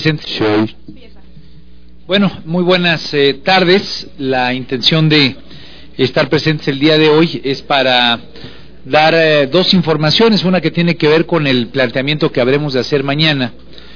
presentes. Bueno, muy buenas tardes. La intención de estar presentes el día de hoy es para dar dos informaciones, una que tiene que ver con el planteamiento que habremos de hacer mañana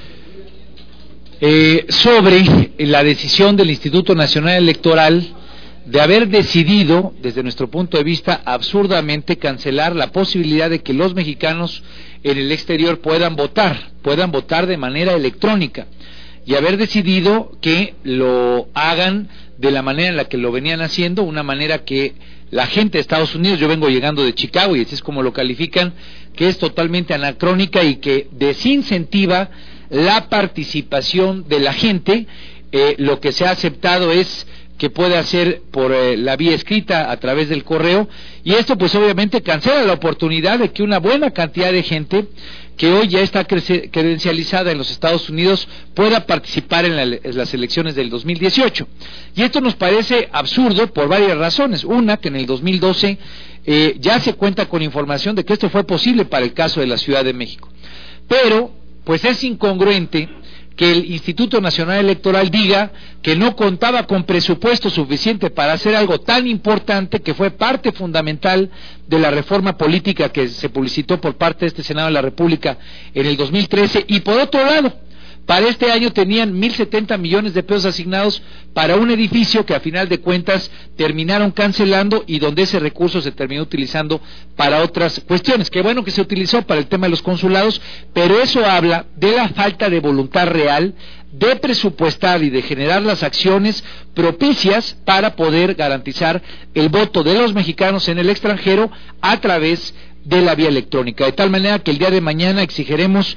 sobre la decisión del Instituto Nacional Electoral de haber decidido, desde nuestro punto de vista, absurdamente cancelar la posibilidad de que los mexicanos en el exterior puedan votar de manera electrónica, y haber decidido que lo hagan de la manera en la que lo venían haciendo, una manera que la gente de Estados Unidos, yo vengo llegando de Chicago y así es como lo califican, que es totalmente anacrónica y que desincentiva la participación de la gente. Lo que se ha aceptado es que puede hacer por la vía escrita a través del correo, y esto pues obviamente cancela la oportunidad de que una buena cantidad de gente que hoy ya está credencializada en los Estados Unidos pueda participar en las elecciones del 2018. Y esto nos parece absurdo por varias razones. Una, que en el 2012 ya se cuenta con información de que esto fue posible para el caso de la Ciudad de México. Pero pues es incongruente que el Instituto Nacional Electoral diga que no contaba con presupuesto suficiente para hacer algo tan importante, que fue parte fundamental de la reforma política que se publicitó por parte de este Senado de la República en el 2013, y por otro lado, para este año tenían 1,070 millones de pesos asignados para un edificio que a final de cuentas terminaron cancelando, y donde ese recurso se terminó utilizando para otras cuestiones. Qué bueno que se utilizó para el tema de los consulados, pero eso habla de la falta de voluntad real de presupuestar y de generar las acciones propicias para poder garantizar el voto de los mexicanos en el extranjero a través de la vía electrónica. De tal manera que el día de mañana exigiremos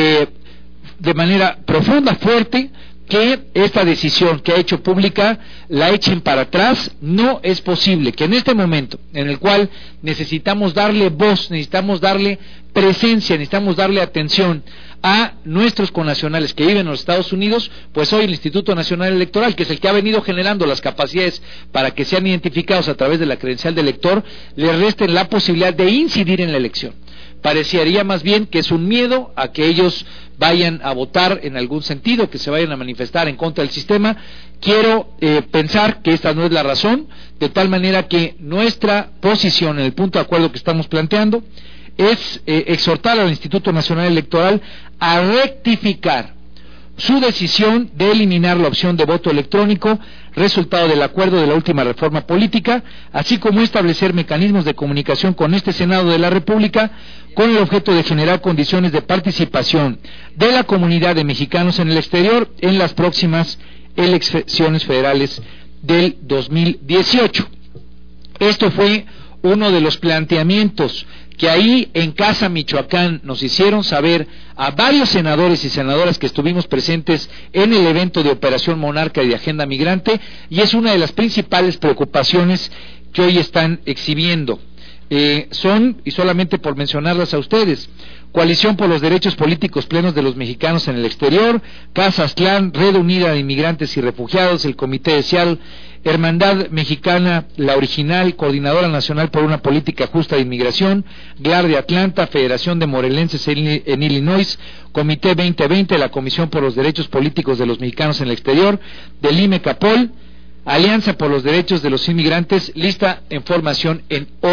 de manera profunda, fuerte, que esta decisión que ha hecho pública la echen para atrás. No es posible que en este momento en el cual necesitamos darle voz, necesitamos darle presencia, necesitamos darle atención a nuestros connacionales que viven en los Estados Unidos, pues hoy el Instituto Nacional Electoral, que es el que ha venido generando las capacidades para que sean identificados a través de la credencial de elector, les resten la posibilidad de incidir en la elección. Parecería más bien que es un miedo a que ellos vayan a votar en algún sentido, que se vayan a manifestar en contra del sistema. Quiero pensar que esta no es la razón, de tal manera que nuestra posición en el punto de acuerdo que estamos planteando es exhortar al Instituto Nacional Electoral a rectificar su decisión de eliminar la opción de voto electrónico, resultado del acuerdo de la última reforma política, así como establecer mecanismos de comunicación con este Senado de la República con el objeto de generar condiciones de participación de la comunidad de mexicanos en el exterior en las próximas elecciones federales del 2018. Esto fue uno de los planteamientos que ahí en Casa Michoacán nos hicieron saber a varios senadores y senadoras que estuvimos presentes en el evento de Operación Monarca y de Agenda Migrante, y es una de las principales preocupaciones que hoy están exhibiendo. Son, y solamente por mencionarlas a ustedes, Coalición por los Derechos Políticos Plenos de los Mexicanos en el Exterior, Casas Clan, Red Unida de Inmigrantes y Refugiados, el Comité de Seattle, Hermandad Mexicana, la Original, Coordinadora Nacional por una Política Justa de Inmigración, GLAR de Atlanta, Federación de Morelenses en Illinois, Comité 2020, la Comisión por los Derechos Políticos de los Mexicanos en el Exterior, del IME Capol, Alianza por los Derechos de los Inmigrantes, lista en formación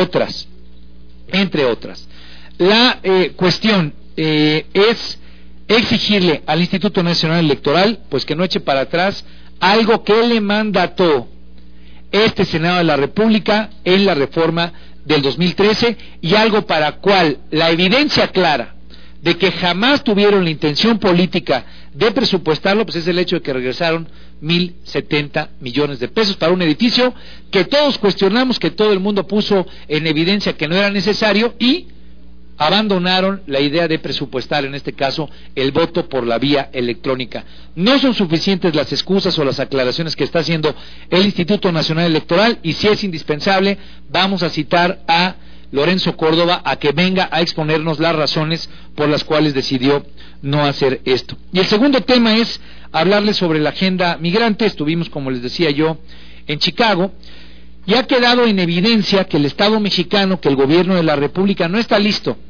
entre otras. La cuestión es exigirle al Instituto Nacional Electoral pues que no eche para atrás algo que le mandató este Senado de la República en la reforma del 2013, y algo para cual la evidencia clara de que jamás tuvieron la intención política de presupuestarlo, pues es el hecho de que regresaron 1,070 millones de pesos para un edificio que todos cuestionamos, que todo el mundo puso en evidencia que no era necesario, y abandonaron la idea de presupuestar, en este caso, el voto por la vía electrónica. No son suficientes las excusas o las aclaraciones que está haciendo el Instituto Nacional Electoral, y si es indispensable, vamos a citar a Lorenzo Córdoba a que venga a exponernos las razones por las cuales decidió no hacer esto. Y el segundo tema es hablarles sobre la agenda migrante. Estuvimos, como les decía yo, en Chicago, y ha quedado en evidencia que el Estado mexicano, que el gobierno de la República no está listo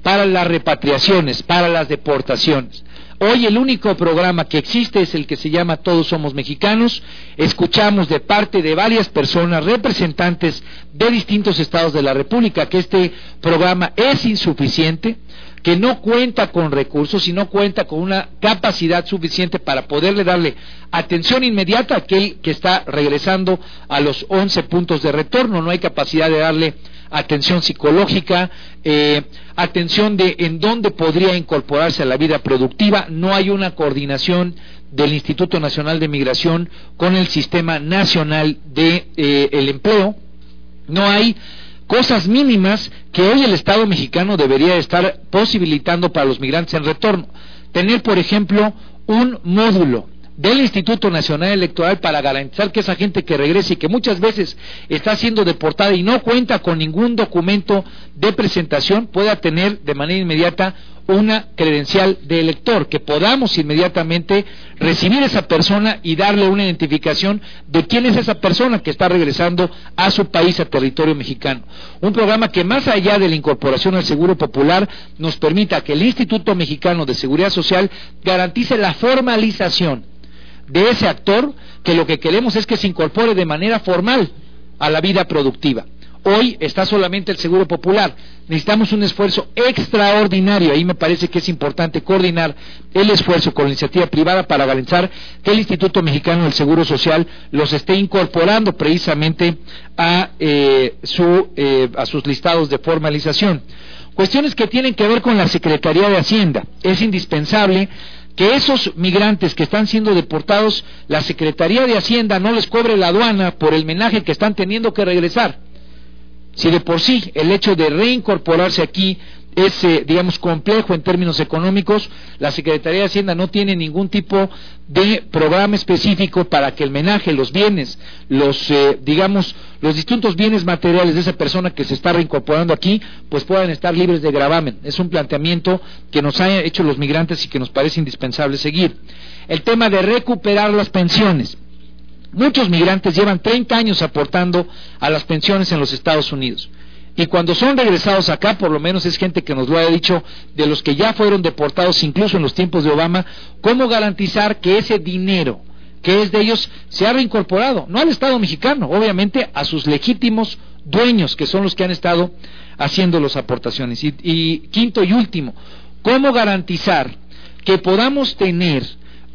para las repatriaciones, para las deportaciones. Hoy el único programa que existe es el que se llama Todos Somos Mexicanos. Escuchamos de parte de varias personas, representantes de distintos estados de la República, que este programa es insuficiente, que no cuenta con recursos y no cuenta con una capacidad suficiente para poderle darle atención inmediata a aquel que está regresando a los 11 puntos de retorno. No hay capacidad de darle atención psicológica, atención de en dónde podría incorporarse a la vida productiva. No hay una coordinación del Instituto Nacional de Migración con el Sistema Nacional de el Empleo. No hay cosas mínimas que hoy el Estado mexicano debería estar posibilitando para los migrantes en retorno. Tener, por ejemplo, un módulo del Instituto Nacional Electoral para garantizar que esa gente que regrese y que muchas veces está siendo deportada y no cuenta con ningún documento de presentación pueda tener de manera inmediata una credencial de elector, que podamos inmediatamente recibir a esa persona y darle una identificación de quién es esa persona que está regresando a su país, a territorio mexicano. Un programa que más allá de la incorporación al Seguro Popular nos permita que el Instituto Mexicano de Seguridad Social garantice la formalización de ese actor, que lo que queremos es que se incorpore de manera formal a la vida productiva. Hoy está solamente el Seguro Popular. Necesitamos un esfuerzo extraordinario. Ahí me parece que es importante coordinar el esfuerzo con la iniciativa privada para garantizar que el Instituto Mexicano del Seguro Social los esté incorporando precisamente a sus listados de formalización. Cuestiones que tienen que ver con la Secretaría de Hacienda. Es indispensable que esos migrantes que están siendo deportados, la Secretaría de Hacienda no les cobre la aduana por el menaje que están teniendo que regresar. Si de por sí el hecho de reincorporarse aquí es, digamos, complejo en términos económicos, la Secretaría de Hacienda no tiene ningún tipo de programa específico para que el menaje, los bienes, los distintos bienes materiales de esa persona que se está reincorporando aquí, pues puedan estar libres de gravamen. Es un planteamiento que nos han hecho los migrantes y que nos parece indispensable seguir. El tema de recuperar las pensiones. Muchos migrantes llevan 30 años aportando a las pensiones en los Estados Unidos. Y cuando son regresados acá, por lo menos es gente que nos lo ha dicho, de los que ya fueron deportados incluso en los tiempos de Obama, ¿cómo garantizar que ese dinero que es de ellos se ha reincorporado? No al Estado mexicano, obviamente a sus legítimos dueños, que son los que han estado haciendo las aportaciones. Y quinto y último, ¿cómo garantizar que podamos tener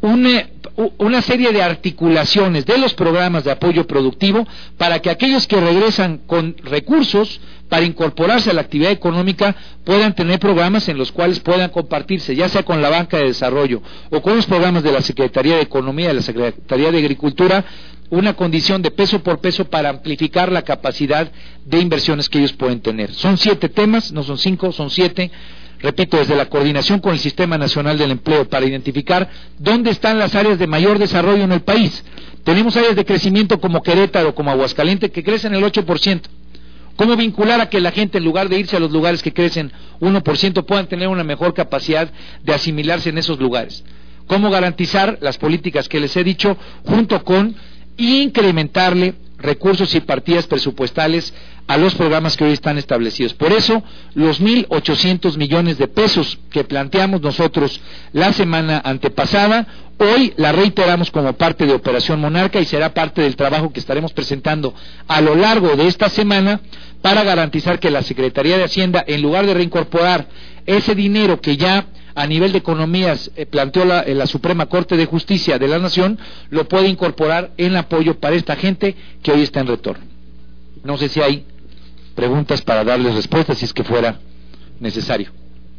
una serie de articulaciones de los programas de apoyo productivo para que aquellos que regresan con recursos para incorporarse a la actividad económica puedan tener programas en los cuales puedan compartirse, ya sea con la banca de desarrollo o con los programas de la Secretaría de Economía, de la Secretaría de Agricultura, una condición de peso por peso para amplificar la capacidad de inversiones que ellos pueden tener. Son 7 temas, no son 5, son 7. Repito, desde la coordinación con el Sistema Nacional del Empleo para identificar dónde están las áreas de mayor desarrollo en el país. Tenemos áreas de crecimiento como Querétaro, como Aguascalientes, que crecen el 8%. ¿Cómo vincular a que la gente, en lugar de irse a los lugares que crecen 1%, puedan tener una mejor capacidad de asimilarse en esos lugares? ¿Cómo garantizar las políticas que les he dicho, junto con incrementarle recursos y partidas presupuestales a los programas que hoy están establecidos? Por eso, los 1,800 millones de pesos que planteamos nosotros la semana antepasada, hoy la reiteramos como parte de Operación Monarca y será parte del trabajo que estaremos presentando a lo largo de esta semana para garantizar que la Secretaría de Hacienda, en lugar de reincorporar ese dinero que ya a nivel de economías planteó la Suprema Corte de Justicia de la Nación, lo puede incorporar en apoyo para esta gente que hoy está en retorno. No sé si hay preguntas para darles respuestas, si es que fuera necesario.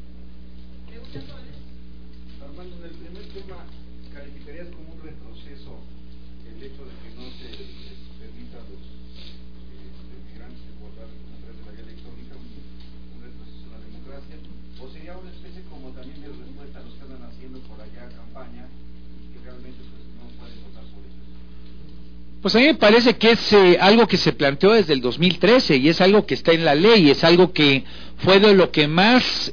Armando, en el primer tema, ¿calificarías como un retroceso el hecho de que no se les permita a los migrantes deportados a través de la vía electrónica, un retroceso en la democracia? ¿O sería una especie como también de respuesta a los que andan haciendo por allá campaña y que realmente pues no pueden votar por eso? Pues a mí me parece que es algo que se planteó desde el 2013 y es algo que está en la ley, es algo que fue de lo que más,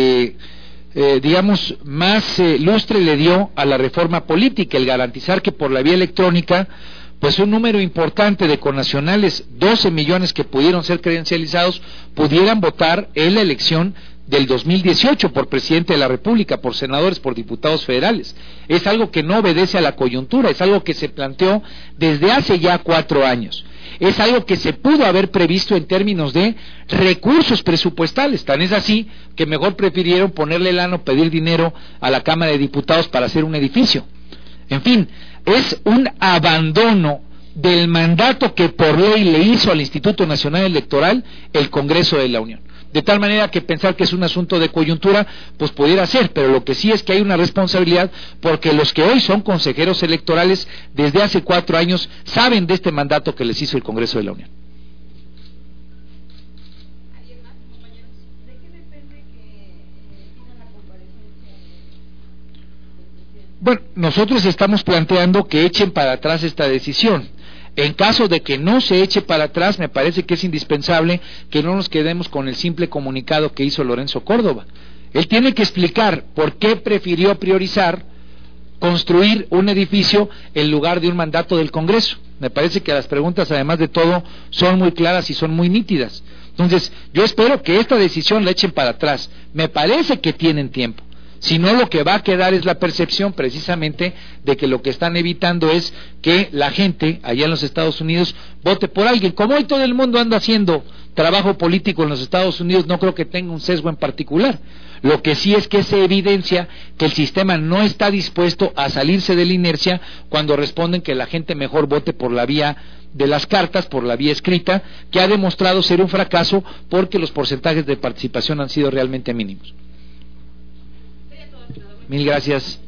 lustre le dio a la reforma política, el garantizar que por la vía electrónica, pues un número importante de connacionales, 12 millones que pudieron ser credencializados, pudieran votar en la elección del 2018 por presidente de la República, por senadores, por diputados federales. Es algo que no obedece a la coyuntura, es algo que se planteó desde hace ya 4 años. Es algo que se pudo haber previsto en términos de recursos presupuestales. Tan es así que mejor prefirieron ponerle lana o pedir dinero a la Cámara de Diputados para hacer un edificio. En fin, es un abandono del mandato que por ley le hizo al Instituto Nacional Electoral el Congreso de la Unión. De tal manera que pensar que es un asunto de coyuntura, pues pudiera ser, pero lo que sí es que hay una responsabilidad, porque los que hoy son consejeros electorales desde hace 4 años saben de este mandato que les hizo el Congreso de la Unión. ¿Alguien más, compañeros? ¿De qué depende que pida la comparecencia del presidente? Bueno, nosotros estamos planteando que echen para atrás esta decisión. En caso de que no se eche para atrás, me parece que es indispensable que no nos quedemos con el simple comunicado que hizo Lorenzo Córdoba. Él tiene que explicar por qué prefirió priorizar construir un edificio en lugar de un mandato del Congreso. Me parece que las preguntas, además de todo, son muy claras y son muy nítidas. Entonces, yo espero que esta decisión la echen para atrás. Me parece que tienen tiempo. Si no, lo que va a quedar es la percepción precisamente de que lo que están evitando es que la gente allá en los Estados Unidos vote por alguien. Como hoy todo el mundo anda haciendo trabajo político en los Estados Unidos, no creo que tenga un sesgo en particular. Lo que sí es que se evidencia que el sistema no está dispuesto a salirse de la inercia cuando responden que la gente mejor vote por la vía de las cartas, por la vía escrita, que ha demostrado ser un fracaso porque los porcentajes de participación han sido realmente mínimos. Mil gracias.